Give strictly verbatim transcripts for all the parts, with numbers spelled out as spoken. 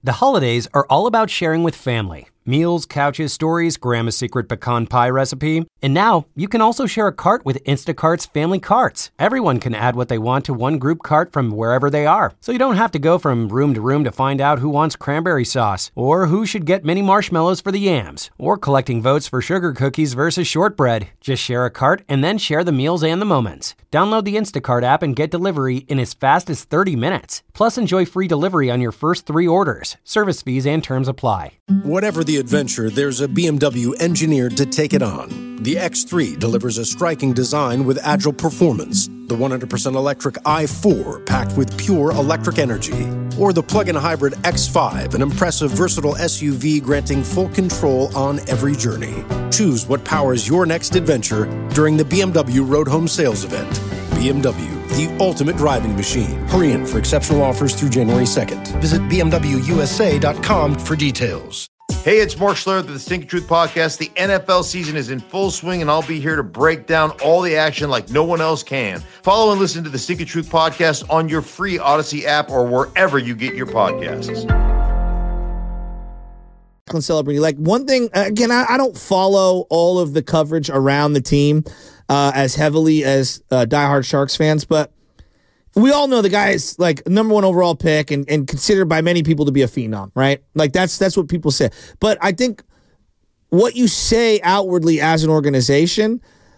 The holidays are all about sharing with family. Meals, couches, stories, Grandma's secret pecan pie recipe. And now, you can also share a cart with Instacart's Family Carts. Everyone can add what they want to one group cart from wherever they are. So you don't have to go from room to room to find out who wants cranberry sauce, or who should get mini marshmallows for the yams, or collecting votes for sugar cookies versus shortbread. Just share a cart and then share the meals and the moments. Download the Instacart app and get delivery in as fast as thirty minutes. Plus, enjoy free delivery on your first three orders. Service fees and terms apply. Whatever the adventure, there's a B M W engineered to take it on. The X three delivers a striking design with agile performance. The one hundred percent electric i four, packed with pure electric energy. Or the plug-in hybrid X five, an impressive, versatile S U V granting full control on every journey. Choose what powers your next adventure during the B M W Road Home Sales Event. B M W, the ultimate driving machine. Hurry in for exceptional offers through January second. Visit B M W U S A dot com for details. Hey, it's Mark Schlereth of the Stinking Truth Podcast. The N F L season is in full swing, and I'll be here to break down all the action like no one else can. Follow and listen to the Stinking Truth Podcast on your free Odyssey app or wherever you get your podcasts. Celebrating. Like, one thing, again, I, I don't follow all of the coverage around the team uh, as heavily as uh, diehard Sharks fans, but we all know the guy is like number one overall pick and, and considered by many people to be a phenom, right? Like that's that's what people say. But I think what you say outwardly as an organization,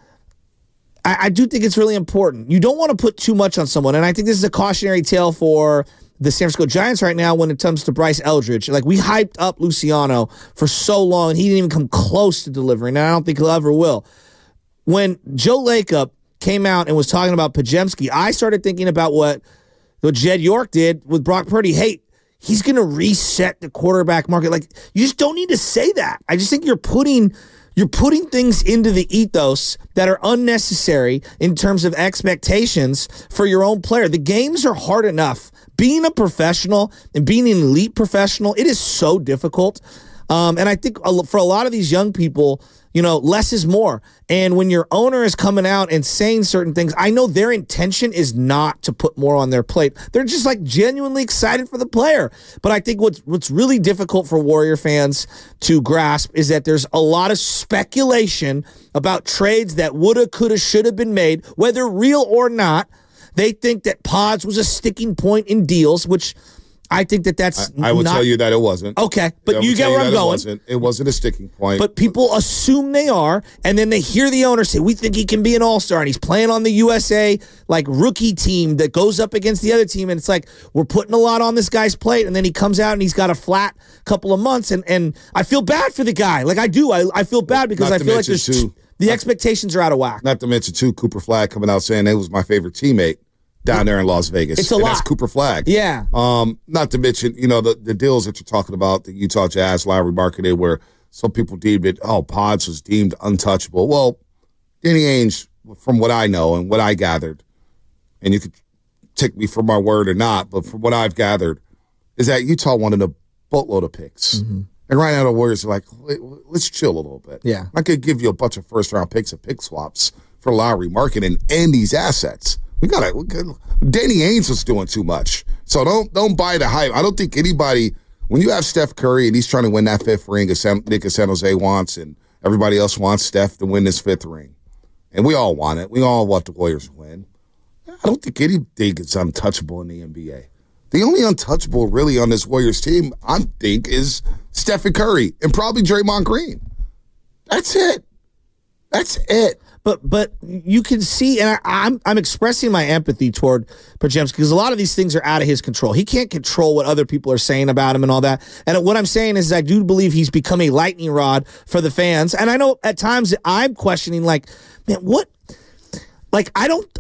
I, I do think it's really important. You don't want to put too much on someone, and I think this is a cautionary tale for the San Francisco Giants right now when it comes to Bryce Eldridge. Like, we hyped up Luciano for so long, and he didn't even come close to delivering, and I don't think he'll ever will. When Joe Lacob came out and was talking about Podziemski, I started thinking about what, what Jed York did with Brock Purdy. Hey, he's going to reset the quarterback market. Like, you just don't need to say that. I just think you're putting you're putting things into the ethos that are unnecessary in terms of expectations for your own player. The games are hard enough. Being a professional and being an elite professional, it is so difficult. Um, and I think for a lot of these young people, you know, less is more. And when your owner is coming out and saying certain things, I know their intention is not to put more on their plate. They're just like genuinely excited for the player. But I think what's what's really difficult for Warrior fans to grasp is that there's a lot of speculation about trades that woulda, coulda, shoulda been made, whether real or not. They think that Pods was a sticking point in deals, which I think that that's I, I would not, tell you that it wasn't. Okay, but I you get where I'm it going. Wasn't. It wasn't a sticking point. But people assume they are, and then they hear the owner say, we think he can be an all-star, and he's playing on the U S A like rookie team that goes up against the other team, and it's like, we're putting a lot on this guy's plate, and then he comes out and he's got a flat couple of months, and, and I feel bad for the guy. Like, I do. I, I feel bad because Not I feel like there's too, the not, expectations are out of whack. Not to mention, too, Cooper Flagg coming out saying they was my favorite teammate down there in Las Vegas. It's a and lot. That's Cooper Flagg. Yeah. Um, not to mention, you know, the, the deals that you're talking about, the Utah Jazz, Lowry Markkanen, where some people deemed it, oh, Pods was deemed untouchable. Well, Danny Ainge, from what I know and what I gathered, and you could take me for my word or not, but from what I've gathered, is that Utah wanted a boatload of picks. Mm-hmm. And right now the Warriors are like, let's chill a little bit. Yeah. I could give you a bunch of first-round picks and pick swaps for Lowry Markkanen and these assets. We got to. Danny Ainge was doing too much, so don't don't buy the hype. I don't think anybody. When you have Steph Curry and he's trying to win that fifth ring, as San, Nick San Jose wants, and everybody else wants Steph to win this fifth ring, and we all want it. We all want the Warriors to win. I don't think anything is untouchable in the N B A. The only untouchable really on this Warriors team, I think, is Stephen Curry and probably Draymond Green. That's it. That's it. But but you can see, and I, I'm I'm expressing my empathy toward Podziemski because a lot of these things are out of his control. He can't control what other people are saying about him and all that. And what I'm saying is I do believe he's become a lightning rod for the fans. And I know at times I'm questioning, like, man, what? Like, I don't...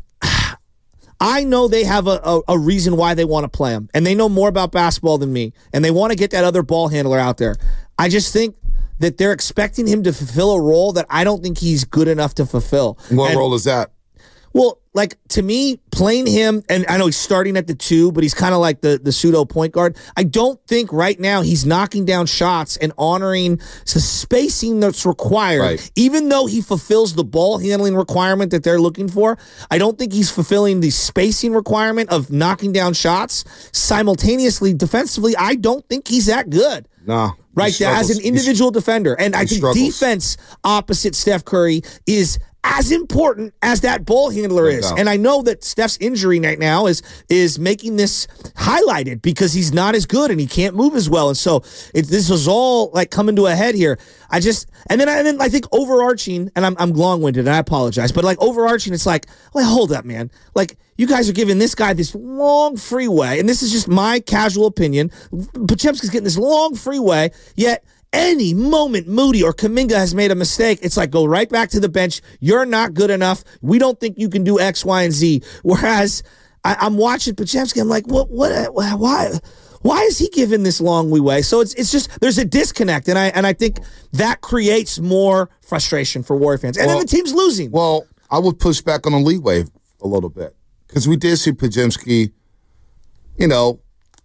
I know they have a, a, a reason why they want to play him. And they know more about basketball than me. And they want to get that other ball handler out there. I just think that they're expecting him to fulfill a role that I don't think he's good enough to fulfill. What and, role is that? Well, like, to me, playing him, and I know he's starting at the two, but he's kind of like the, the pseudo point guard. I don't think right now he's knocking down shots and honoring the spacing that's required. Right. Even though he fulfills the ball handling requirement that they're looking for, I don't think he's fulfilling the spacing requirement of knocking down shots. Simultaneously, defensively, I don't think he's that good. No. Right there, as an individual He's, defender. And I think struggles. defense opposite Steph Curry is as important as that ball handler is. And I know that Steph's injury right now is is making this highlighted because he's not as good and he can't move as well. And so it, this is all like coming to a head here. I just and then I, and then I think overarching, and I'm I'm long-winded and I apologize, but like overarching, it's like, well, hold up, man. Like, you guys are giving this guy this long freeway, and this is just my casual opinion. Podziemski's getting this long freeway, yet any moment Moody or Kuminga has made a mistake, it's like, go right back to the bench. You're not good enough. We don't think you can do X, Y, and Z. Whereas I, I'm watching Podziemski, I'm like, what, what, why, why is he giving this long leeway? So it's it's just there's a disconnect, and I and I think that creates more frustration for Warrior fans, and well, then the team's losing. Well, I would push back on the leeway a little bit because we did see Podziemski. You know,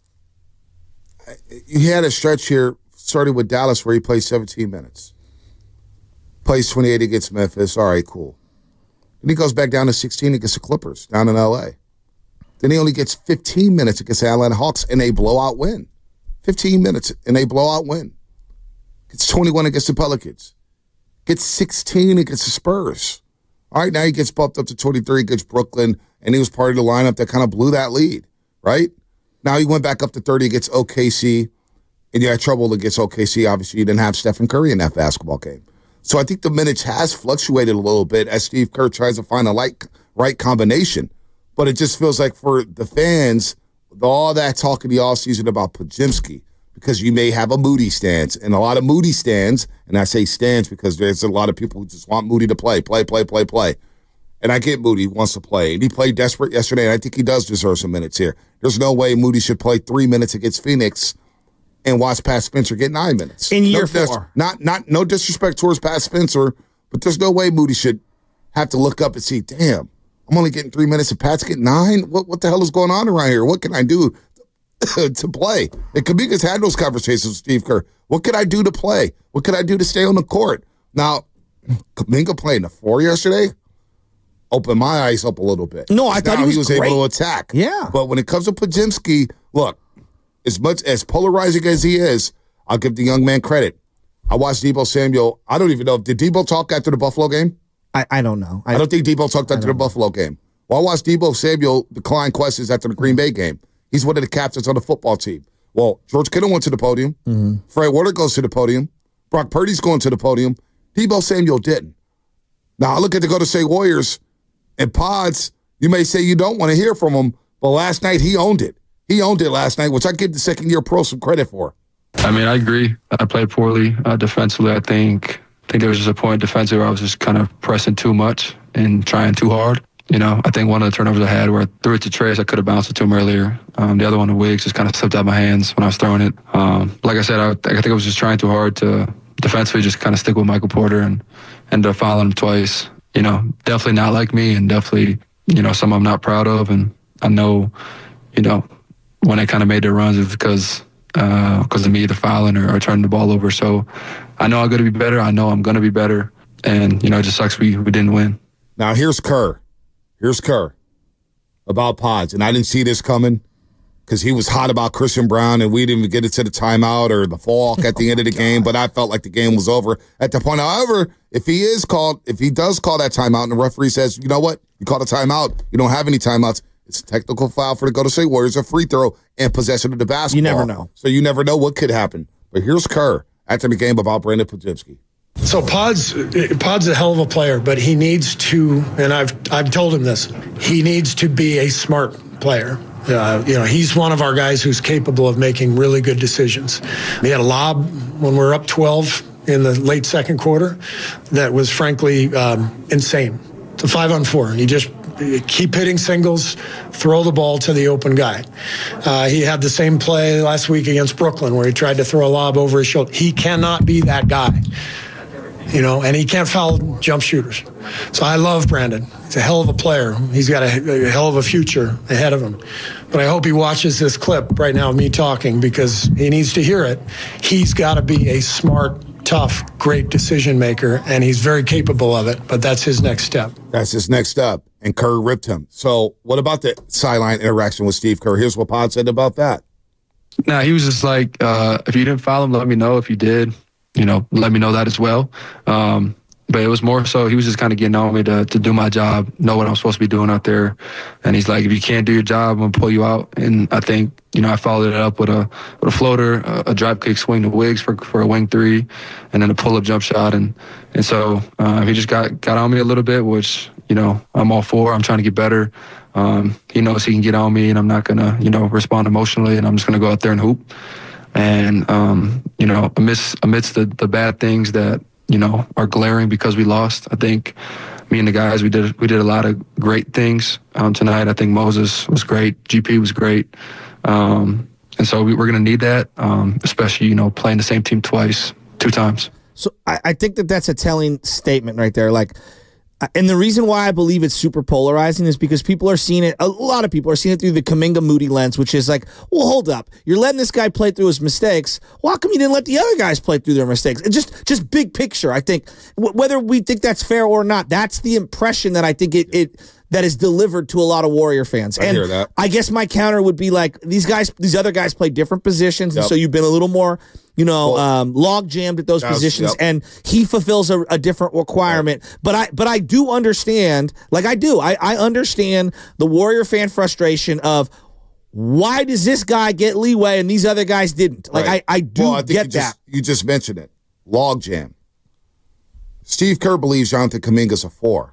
he had a stretch here. Started with Dallas where he played seventeen minutes. Plays twenty-eight against Memphis. All right, cool. Then he goes back down to sixteen against the Clippers down in L A. Then he only gets fifteen minutes against the Atlanta Hawks and a blowout win. fifteen minutes and a blowout win. Gets twenty-one against the Pelicans. Gets sixteen against the Spurs. All right, now he gets bumped up to twenty-three against Brooklyn, and he was part of the lineup that kind of blew that lead, right? Now he went back up to thirty against O K C. And you had trouble against O K C. Obviously, you didn't have Stephen Curry in that basketball game. So I think the minutes has fluctuated a little bit as Steve Kerr tries to find a right, right combination. But it just feels like for the fans, all that talk in the offseason about Podziemski, because you may have a Moody stance, and a lot of Moody stands, and I say stands because there's a lot of people who just want Moody to play, play, play, play, play. And I get Moody wants to play. And he played desperate yesterday, and I think he does deserve some minutes here. There's no way Moody should play three minutes against Phoenix and watch Pat Spencer get nine minutes. In year no, four. Not, not, no disrespect towards Pat Spencer, but there's no way Moody should have to look up and see, damn, I'm only getting three minutes and Pat's getting nine? What what the hell is going on around here? What can I do to play? And Kuminga's had those conversations with Steve Kerr. What could I do to play? What could I do to stay on the court? Now, Kuminga playing the four yesterday opened my eyes up a little bit. No, I thought now he was, he was great. able to attack. Yeah. But when it comes to Podziemski, look, as much as polarizing as he is, I'll give the young man credit. I watched Deebo Samuel. I don't even know. Did Deebo talk after the Buffalo game? I, I don't know. I, I don't think Deebo talked after the Buffalo know. game. Well, I watched Deebo Samuel decline questions after the Green Bay game. He's one of the captains on the football team. Well, George Kittle went to the podium. Mm-hmm. Fred Warner goes to the podium. Brock Purdy's going to the podium. Deebo Samuel didn't. Now, I look at the Golden State Warriors and Pods. You may say you don't want to hear from him, but last night he owned it. He owned it last night, which I give the second-year pro some credit for. I mean, I agree. I played poorly uh, defensively. I think I think there was just a point defensively where I was just kind of pressing too much and trying too hard. You know, I think one of the turnovers I had where I threw it to Trace, I could have bounced it to him earlier. Um, the other one to Wiggs just kind of slipped out of my hands when I was throwing it. Um, like I said, I, I think I was just trying too hard to defensively just kind of stick with Michael Porter and ended up fouling him twice. You know, definitely not like me and definitely, you know, something I'm not proud of. And I know, you know, when I kind of made their runs, it was because uh, because of me either fouling or, or turning the ball over. So I know I'm going to be better. I know I'm going to be better. And, you know, it just sucks we, we didn't win. Now, here's Kerr. Here's Kerr about Pods. And I didn't see this coming because he was hot about Christian Brown, and we didn't even get it to the timeout or the falk at the end of the game. But I felt like the game was over at the point. However, if he is called, if he does call that timeout and the referee says, you know what, you called a timeout, you don't have any timeouts, it's a technical foul for the Golden State Warriors, a free throw, and possession of the basketball. You never know. So you never know what could happen. But here's Kerr after the game about Brandon Podziemski. So Pod's Pod's a hell of a player, but he needs to, and I've I've told him this, he needs to be a smart player. Uh, you know, he's one of our guys who's capable of making really good decisions. He had a lob when we were up twelve in the late second quarter that was frankly um, insane. It's a five on four. You just keep hitting singles, throw the ball to the open guy. Uh, he had the same play last week against Brooklyn where he tried to throw a lob over his shoulder. He cannot be that guy. you know, and he can't foul jump shooters. So I love Brandon. He's a hell of a player. He's got a, a hell of a future ahead of him. But I hope he watches this clip right now of me talking, because he needs to hear it. He's got to be a smart, tough, great decision maker, and he's very capable of it, but that's his next step. That's his next step, and Kerr ripped him. So what about the sideline interaction with Steve Kerr? Here's what Pod said about that. Nah, he was just like, uh, if you didn't foul him, let me know. If you did, you know, let me know that as well. Um, but it was more so he was just kind of getting on me to to do my job, know what I'm supposed to be doing out there. And he's like, if you can't do your job, I'm going to pull you out. And I think, you know, I followed it up with a with a floater, a, a drop kick swing to Wiggs for for a wing three, and then a pull-up jump shot. And and so uh, he just got, got on me a little bit, which, you know, I'm all for. I'm trying to get better. Um, he knows he can get on me, and I'm not going to, you know, respond emotionally, and I'm just going to go out there and hoop. And, um, you know, amidst, amidst the, the bad things that, you know, are glaring because we lost, I think me and the guys, we did we did a lot of great things um, tonight. I think Moses was great. G P was great. Um, and so we, we're going to need that, um, especially, you know, playing the same team twice, two times. So I, I think that that's a telling statement right there. Like, and the reason why I believe it's super polarizing is because people are seeing it, a lot of people are seeing it through the Kuminga Moody lens, which is like, well, hold up. You're letting this guy play through his mistakes. Well, how come you didn't let the other guys play through their mistakes? It just just big picture, I think. W- whether we think that's fair or not, that's the impression that I think it, it that is delivered to a lot of Warrior fans. I and hear that. I guess my counter would be like, these guys, these other guys play different positions, Yep. and so you've been a little more, you know, Well, um, log jammed at those That's- positions, yep. and he fulfills a, a different requirement. But I, but I do understand, like I do, I, I understand the Warrior fan frustration of why does this guy get leeway and these other guys didn't? Like Right. I, I do well, I think get you that. Just, you just mentioned it. Log jam. Steve Kerr believes Jonathan Kuminga's a four.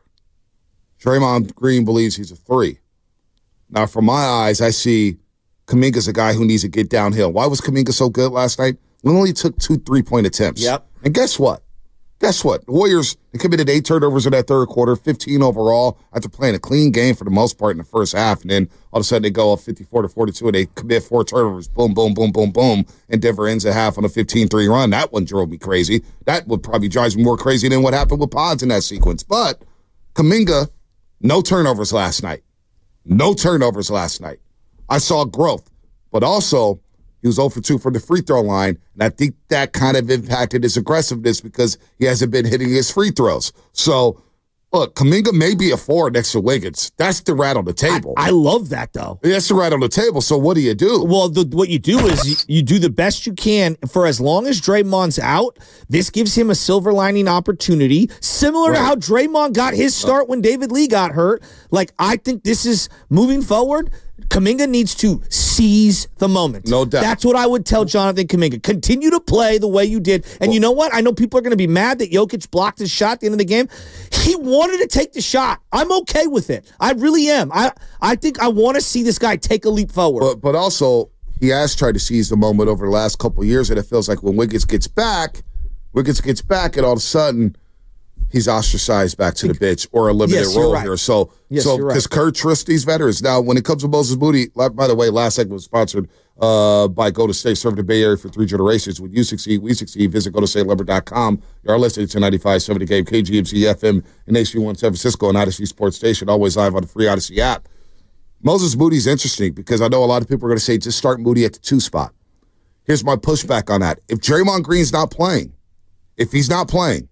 Draymond Green believes he's a three. Now, from my eyes, I see Kuminga's a guy who needs to get downhill. Why was Kuminga so good last night? We only took two three-point attempts. Yep. And guess what? Guess what? The Warriors, they committed eight turnovers in that third quarter, fifteen overall, after playing a clean game for the most part in the first half. And then all of a sudden they go up fifty-four to forty-two and they commit four turnovers. Boom, boom, boom, boom, boom. And Denver ends the half on a fifteen three run. That one drove me crazy. That would probably drive me more crazy than what happened with Pods in that sequence. But Kuminga, no turnovers last night. No turnovers last night. I saw growth. But also, he was zero for two from the free throw line, and I think that kind of impacted his aggressiveness because he hasn't been hitting his free throws. So, look, Kuminga may be a four next to Wiggins. That's the rat on the table. I, I love that though. That's the rat on the table. So what do you do? Well, the, what you do is you, you do the best you can for as long as Draymond's out. This gives him a silver lining opportunity, similar Right. to how Draymond got his start when David Lee got hurt. Like, I think this is moving forward. Kuminga needs to seize the moment. No doubt. That's what I would tell Jonathan Kuminga. Continue to play the way you did. And you know what? I know people are going to be mad that Jokic blocked his shot at the end of the game. He wanted to take the shot. I'm okay with it. I really am. I, I think I want to see this guy take a leap forward. But, but also, he has tried to seize the moment over the last couple of years, and it feels like when Wiggins gets back, Wiggins gets back, and all of a sudden, he's ostracized back to the bench or a limited Yes, you're role right. here. So, Yes, so you're right. because Kerr trusts these veterans. Now, when it comes to Moses Moody, like, by the way, last segment was sponsored uh, by Golden State, serving the Bay Area for three generations. When you succeed, we succeed. Visit golden state lumber dot com. You are listening to ninety-five point seven The Game, K G M Z F M, and H D one San Francisco, and Odyssey Sports Station, always live on the free Odyssey app. Moses Moody's interesting because I know a lot of people are going to say just start Moody at the two spot. Here's my pushback on that. If Draymond Green's not playing, if he's not playing,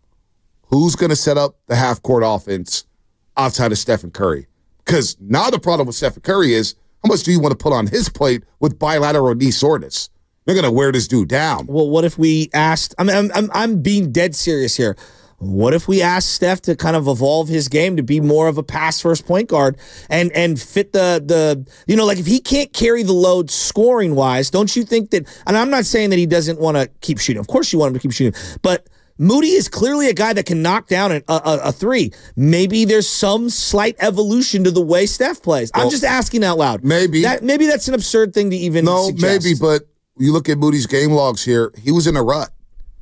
who's going to set up the half-court offense outside of Stephen Curry? Because now the problem with Stephen Curry is, how much do you want to put on his plate with bilateral knee soreness? They're going to wear this dude down. Well, what if we asked? I mean, I'm, I'm I'm being dead serious here. What if we asked Steph to kind of evolve his game to be more of a pass first point guard and and fit the the you know, like if he can't carry the load scoring wise, don't you think that? And I'm not saying that he doesn't want to keep shooting. Of course, you want him to keep shooting, but Moody is clearly a guy that can knock down a, a, a three. Maybe there's some slight evolution to the way Steph plays. I'm Well, just asking out loud. maybe. that maybe that's an absurd thing to even No, suggest. maybe, but you look at Moody's game logs here, he was in a rut.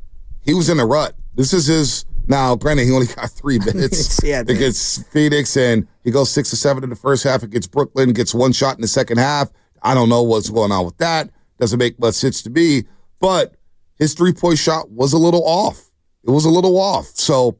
He was in a rut. This is his, now, granted, he only got three minutes Yeah, man. against Phoenix, and he goes six to seven in the first half against Brooklyn, gets one shot in the second half. I don't know what's going on with that. Doesn't make much sense to me, but his three-point shot was a little off. It was a little off. So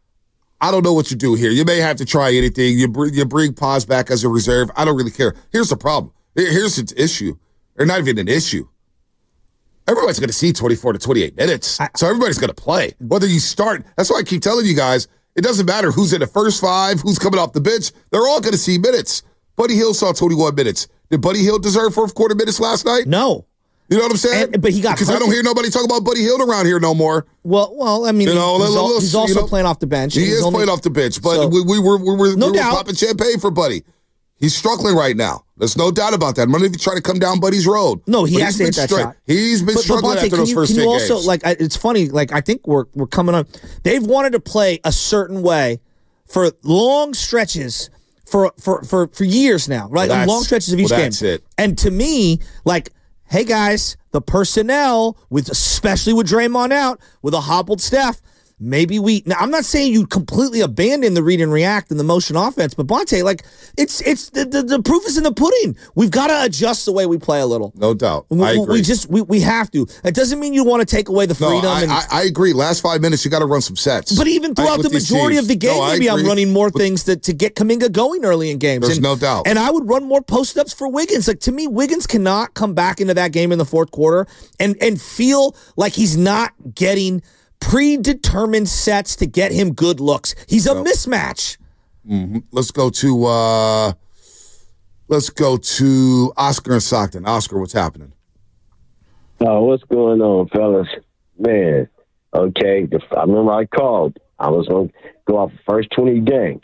I don't know what you do here. You may have to try anything. You bring, you bring Paz back as a reserve. I don't really care. Here's the problem. Here's the issue. They're not even an issue. Everybody's going to see twenty-four to twenty-eight minutes. So everybody's going to play. Whether you start, that's why I keep telling you guys, it doesn't matter who's in the first five, who's coming off the bench. They're all going to see minutes. Buddy Hield saw twenty-one minutes. Did Buddy Hield deserve fourth quarter minutes last night? No. You know what I'm saying? And, but he got because I don't hear nobody talk about Buddy Hield around here no more. Well, well, I mean, you know, he's, al- he's also you know, playing off the bench. He is only, playing off the bench, but so, we, we were we were, no we were popping champagne for Buddy. He's struggling right now. There's no doubt about that. I'm not even trying to come down Buddy's road. No, he but has to hit that stri- shot. He's been but, struggling but Bonte, after those you, first can ten you also, games. Like, it's funny. Like, I think we're we're coming on. They've wanted to play a certain way for long stretches for for for, for years now, right? Well, long stretches of each well, game. That's it. And to me, like, hey guys, the personnel with especially with Draymond out with a hobbled Steph. Maybe we. Now, I'm not saying you completely abandon the read and react and the motion offense, but Bonte, like, it's it's the, the, the proof is in the pudding. We've got to adjust the way we play a little. No doubt, we, I agree. We just we, we have to. It doesn't mean you want to take away the freedom. No, I, and, I, I agree. Last five minutes, you got to run some sets. But even throughout the majority of the game, no, maybe I'm running more things to, to get Kuminga going early in games. There's and, no doubt. And I would run more post ups for Wiggins. Like, to me, Wiggins cannot come back into that game in the fourth quarter and and feel like he's not getting predetermined sets to get him good looks. He's a yep. mismatch. Mm-hmm. Let's go to uh, let's go to Oscar and Stockton. Oscar, what's happening? Oh, what's going on, fellas? Man, okay. The, I remember I called. I was going to go off the first twenty games,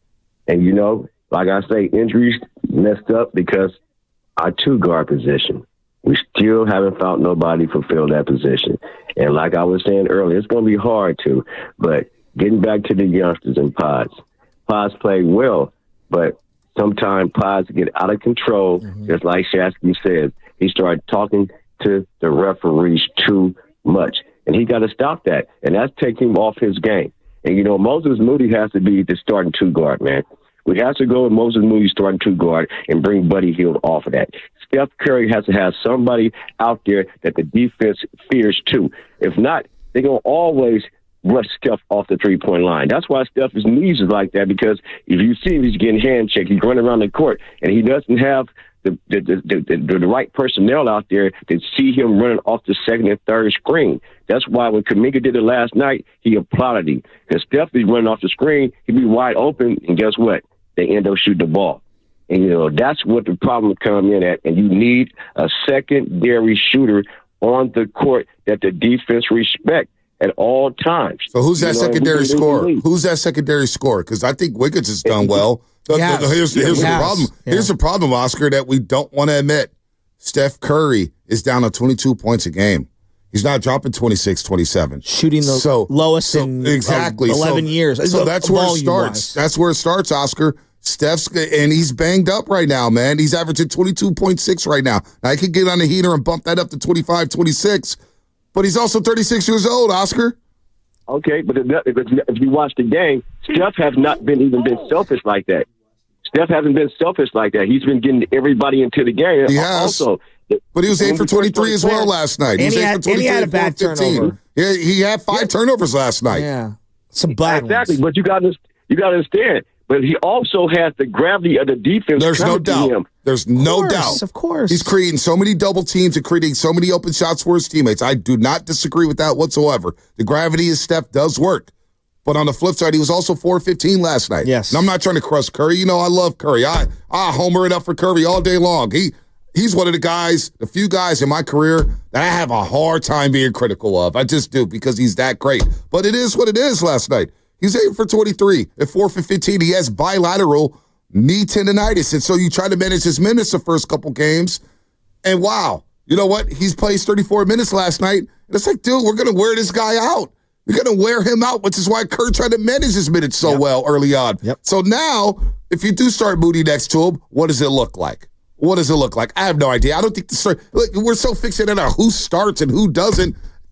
and you know, like I say, injuries messed up because our two guard position. We still haven't found nobody fulfill that position. And like I was saying earlier, it's going to be hard to. But getting back to the youngsters and Pods, Pods played well, but sometimes Pods get out of control. Mm-hmm. Just like Shasky said, he started talking to the referees too much. And he got to stop that. And that's taking him off his game. And, you know, Moses Moody has to be the starting two guard, man. We have to go with Moses Moody starting two guard and bring Buddy Hield off of that. Steph Curry has to have somebody out there that the defense fears too. If not, they're going to always rush Steph off the three-point line. That's why Steph's knees is like that, because if you see him, he's getting hand checked. He's running around the court, and he doesn't have the the, the, the, the, the right personnel out there to see him running off the second and third screen. That's why when Kuminga did it last night, he applauded him. Because Steph is running off the screen, he'd be wide open, and guess what? They end up shooting the ball. And, you know, that's what the problem comes in at. And you need a secondary shooter on the court that the defense respect at all times. So who's that you know, secondary scorer? Who's that secondary scorer? Because I think Wiggins has done well. Yes. The, the, here's here's yes. the problem. Yeah. Here's the problem, Oscar, that we don't want to admit. Steph Curry is down to twenty-two points a game. He's not dropping twenty-six, twenty-seven. Shooting the so, lowest so, in exactly. eleven so, years. So that's where it starts. That's where it starts, Oscar. Steph's, and he's banged up right now, man. He's averaging twenty-two point six right now. Now, I could get on the heater and bump that up to twenty-five, twenty-six, but he's also thirty-six years old, Oscar. Okay, but if, if you watch the game, Steph has not been even been selfish like that. Steph hasn't been selfish like that. He's been getting everybody into the game. He has. Also, but he was eight for twenty-three as well last night. He was eight for twenty-three. And he had a bad turnover. Yeah, he had five yeah. turnovers last night. Yeah, some bad exactly. ones. But you got to you got to understand. But he also has the gravity of the defense. There's no doubt. Him. There's no course, doubt. Of course. He's creating so many double teams and creating so many open shots for his teammates. I do not disagree with that whatsoever. The gravity of Steph does work. But on the flip side, he was also four fifteen last night. Yes. And I'm not trying to crush Curry. You know, I love Curry. I, I homer it up for Curry all day long. He He's one of the guys, the few guys in my career that I have a hard time being critical of. I just do, because he's that great. But it is what it is last night. He's eight for twenty-three at four for fifteen. He has bilateral knee tendonitis. And so you try to manage his minutes the first couple games. And wow, you know what? He's played thirty-four minutes last night. And it's like, dude, we're going to wear this guy out. We're going to wear him out, which is why Kerr tried to manage his minutes so yep. well early on. Yep. So now, if you do start Moody next to him, what does it look like? What does it look like? I have no idea. I don't think the start. Look, we're so fixated on who starts and who doesn't. It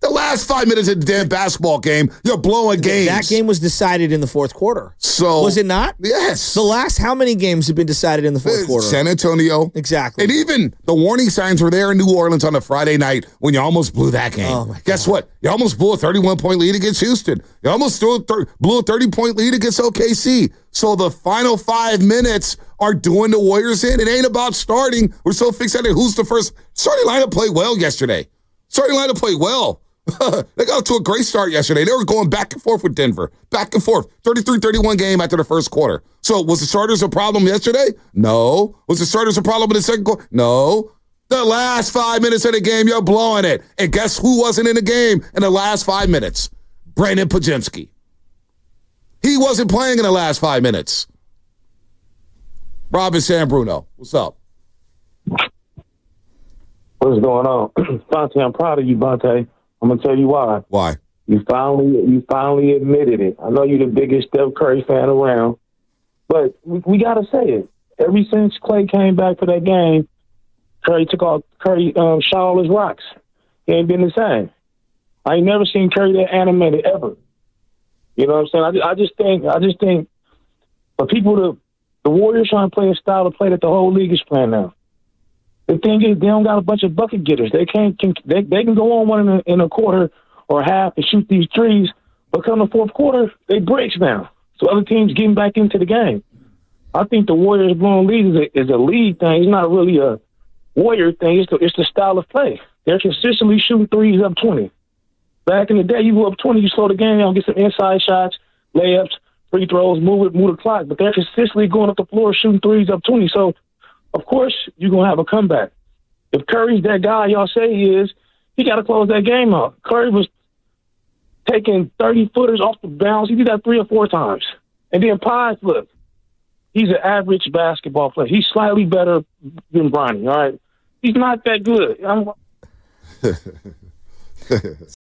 The last five minutes of the damn basketball game, you're blowing games. That game was decided in the fourth quarter. So was it not? Yes. The last how many games have been decided in the fourth quarter? San Antonio. Exactly. And even the warning signs were there in New Orleans on a Friday night when you almost blew that game. Oh my God. Guess what? You almost blew a thirty-one point lead against Houston. You almost blew a, thir- blew a thirty point lead against O K C. So the final five minutes are doing the Warriors in. It ain't about starting. We're so fixated. Who's the first? Starting lineup played well yesterday. Starting lineup played well. They got to a great start yesterday. They were going back and forth with Denver. Back and forth. thirty-three thirty-one game after the first quarter. So was the starters a problem yesterday? No. Was the starters a problem in the second quarter? No. The last five minutes of the game, you're blowing it. And guess who wasn't in the game in the last five minutes? Brandon Podziemski. He wasn't playing in the last five minutes. Robin San Bruno, what's up? What's going on? Bonte, I'm proud of you, Bonte. I'm going to tell you why. Why? You finally you finally admitted it. I know you're the biggest Steph Curry fan around, but we, we got to say it. Ever since Clay came back for that game, Curry took off, Curry um, shot all his rocks. He ain't been the same. I ain't never seen Curry that animated ever. You know what I'm saying? I, I just think, I just think for people to, the Warriors trying to play a style of play that the whole league is playing now. The thing is, they don't got a bunch of bucket getters. They can't. Can, they they can go on one in a, in a quarter or a half and shoot these threes, but come the fourth quarter, they breaks now. So other teams getting back into the game. I think the Warriors blowing leads is a, is a league thing. It's not really a Warrior thing. It's the, it's the style of play. They're consistently shooting threes up twenty. Back in the day, you go up twenty, you slow the game down, get some inside shots, layups, free throws, move it, move the clock. But they're consistently going up the floor shooting threes up twenty. So of course, you're going to have a comeback. If Curry's that guy y'all say he is, he got to close that game out. Curry was taking thirty-footers off the bounce. He did that three or four times. And then Pies, look, he's an average basketball player. He's slightly better than Bronny, all right? He's not that good. I'm